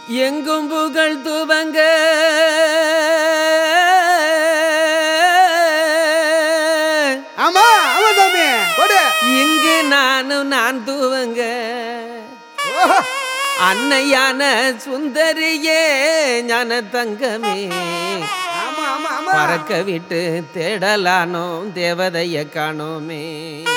எங்கும் புகழ் துவங்க ஆமா ஆமா சாமி போடு. இங்கு நான் துவங்க அன்னையான சுந்தரியே ஞான தங்கமே ஆமா ஆமா ஆமா பறக்க விட்டு தேடலானோ தேவதைய காணோமே.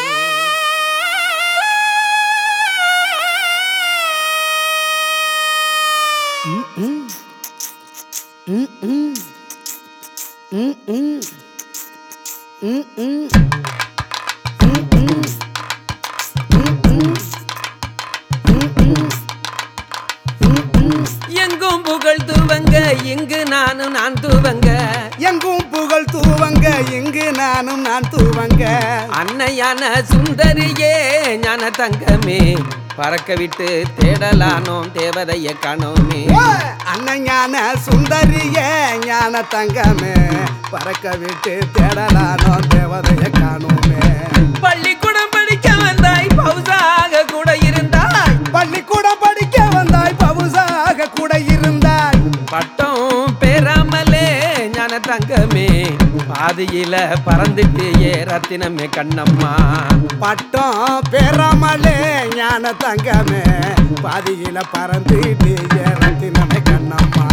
எங்கும் புகழ் துவங்க இங்கு நான் துவங்க எங்கும் புகழ் தூவங்க இங்கு நான் தூவங்க அன்னையான சுந்தரியே ஞான தங்கமே பறக்க விட்டு தேடலானோம் தேவதைய காணோமே. அன்னையான சுந்தரிய ஞான தங்கமே பறக்க விட்டு தேடலானோ தேவதைய காணோமே. பள்ளிக்கூடம் படிக்க வந்தாய் பவுசாக கூட இருந்தாய் பள்ளிக்கூடம் படிக்க வந்தாய் பவுசாக கூட இருந்தாய் பட்டம் பெறாமலே ஞான தங்கமே பாதியில பறந்துட்டியே ரத்தினமே கண்ணம்மா. பட்டம் பெறாமலே ஞான தங்கமே பாதியில பறந்துட்டியே ரத்தினமே கண்ணம்மா.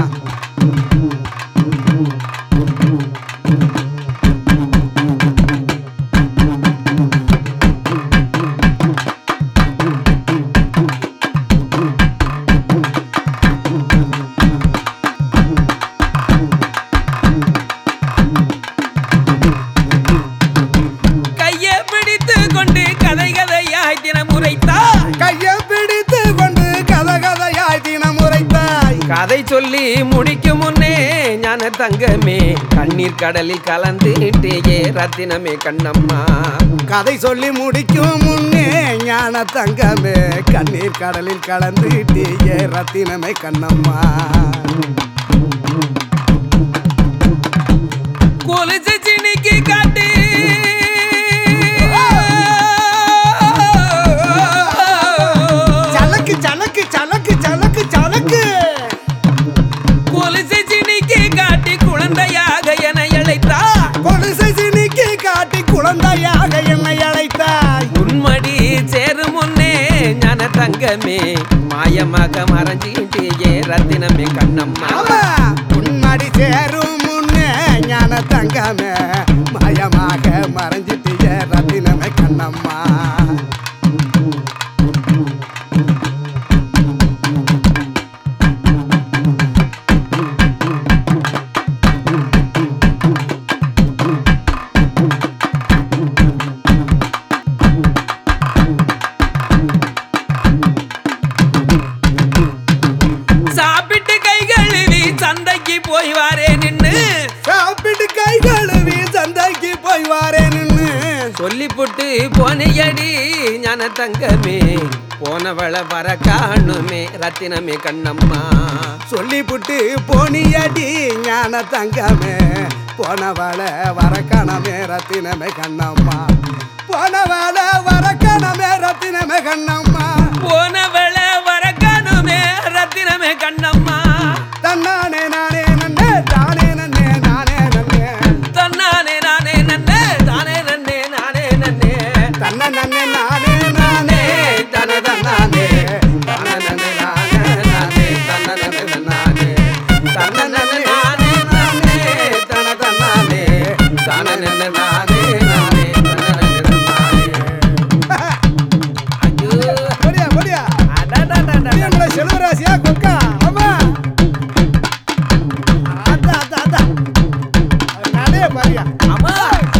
கதை சொல்லி முடிக்கும் முன்னே ஞான தங்கமே கண்ணீர் கடலில் கலந்துட்டே ரத்தினமே கண்ணம்மா. கதை சொல்லி முடிக்கும் முன்னே ஞான தங்கமே கண்ணீர் கடலில் கலந்துட்டே ரத்தினமே கண்ணம்மா. கொலுசு சினிக்கு காட்டு சலக்கு சலக்கு சலக்கு சலக்கு சலக்கு கொலுசு சினிக்கு காட்டி குழந்தையாக என அழைத்தாய். கொலுசை சினிக்கு காட்டி குழந்தையாக என்னை அழைத்தாய். உன்மடி சேரும் முன்னே ஞான தங்கமே மாயமாக மறைஞ்சிட்டே ரத்தினமே கண்ணம்மா. உன்மடி சேரும் முன்னே ஞான தங்கமே மாயமாக மறைஞ்சிட்டிய ரத்தினமே கண்ணம்மா. போய் வாரே நின்னு சாப்பிட்டு கை கழுவி சந்தைக்கு போய் வாரே நின்னு சொல்லி புட்டு போனையடி ஞான தங்கமே போனவள வர காணுமே ரத்தினமே கண்ணம்மா. சொல்லி புட்டு போனியடி ஞான தங்கமே போனவள வர காணமே ரத்தினமே கண்ணம்மா. போனவள வர காணமே ரத்தினமே கண்ணம்மா. போனவள வர காணுமே ரத்தினமே கண்ணம்மா. தன்னானே நானே நன்னே தானே நன்னே நானே நன்னே தன்னானே நானே நன்னே தானே நன்னே நானே நன்னே தன்ன நன்னே நானே நானே தன தன்னானே தன நன்னே நானே நானே தன்ன நன்னே நானே தன்ன நன்னே நானே நானே தன தன்னானே தன நன்னே நானே நானே தன நன்னே நானே. ஐயோ போடியா போடியா அடடடடட எங்களை செல்வராசியா கொக்கா ஆமா அதான் அதான் அதான் நடே பாரியா அம்மா